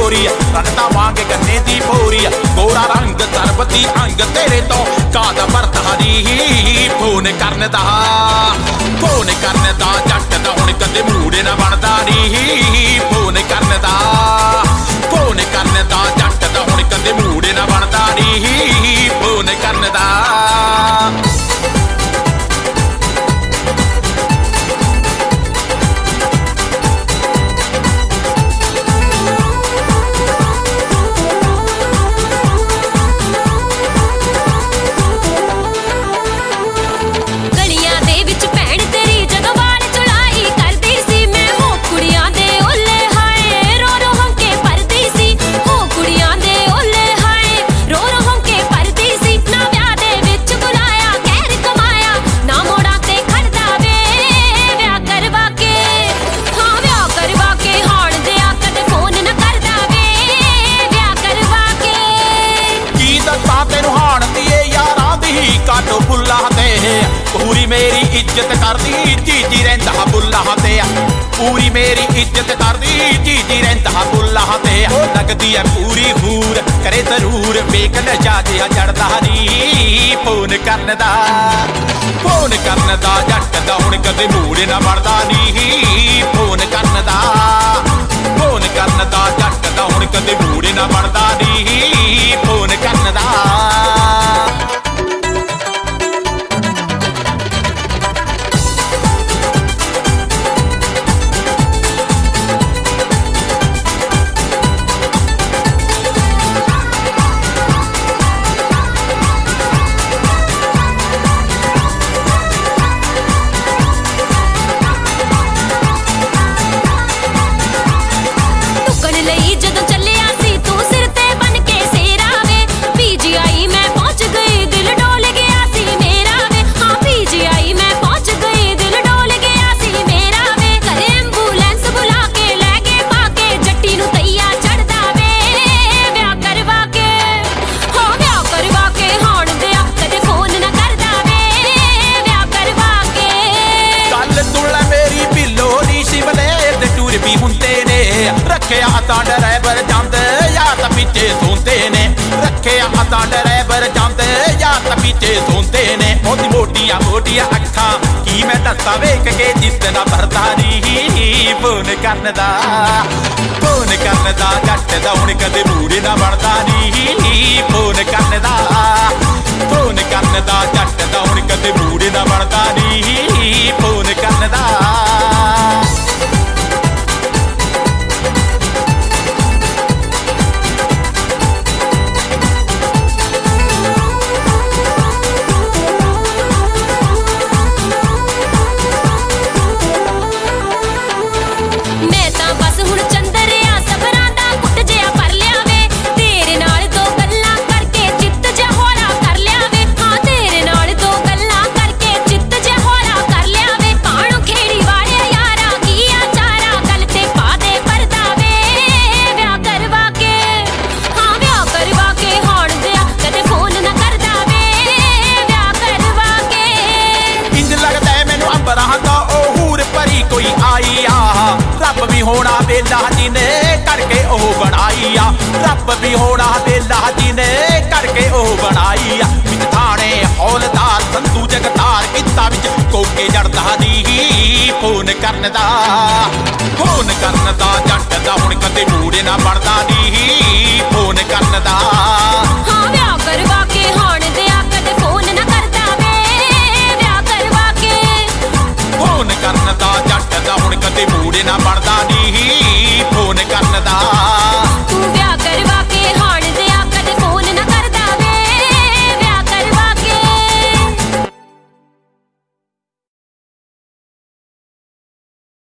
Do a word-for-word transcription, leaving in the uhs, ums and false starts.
गोरी रंगता वांग गन्ने दी भोरी गोरा रंग सरबती अंग तेरे तो काद बरतारी फोन करने दा फोन करने दा जट दा हुण कदे मूड ना बनदा नी फोन करने दा फोन करने दा जट दा हुण कदे मूड ना बनदा नी फोन करने दा काटो बुल्ला ते पूरी मेरी इज्जत कर दी जीजी रहिंदा बुल्ला ते पूरी मेरी इज्जत कर दी जीजी रहिंदा बुल्ला ते लगदी है पूरी हूर करे जरूर बेकन जाजे जड़दा नी फोन करने दा फोन करने दा जट दा हुण कदे मूड ना बनदा नी फोन करने दा फोन करने दा जट दा हुण कदे मूड ना बनदा नी फोन करने दा रखिया अता ड्राइवर जांदे या तां पिछे सोंदे ने रखिया अता ड्राइवर जांदे या तां पिछे सोंदे ने ओदी मोटियां मोटियां अखां की मैं दस्सां वेख के जित ना भरदा नी फोन करने दा फोन करने दा जट दा हुण कदे मूड ना बनदा नी फोन करने दा फोन करने दा जट दा हुण कदे मूड ना बनदा नी फोन करने दा रब भी होना बेला जिने करके ओ बनाई आ रब भी होना बेला जिने करके ओ बनाई आ विच थाने हौलदार संतू जगतार किता विच कोके जड़दा नी फोन करने दा फोन करने दा जट दा हुण कदे मूड ना बनदा नी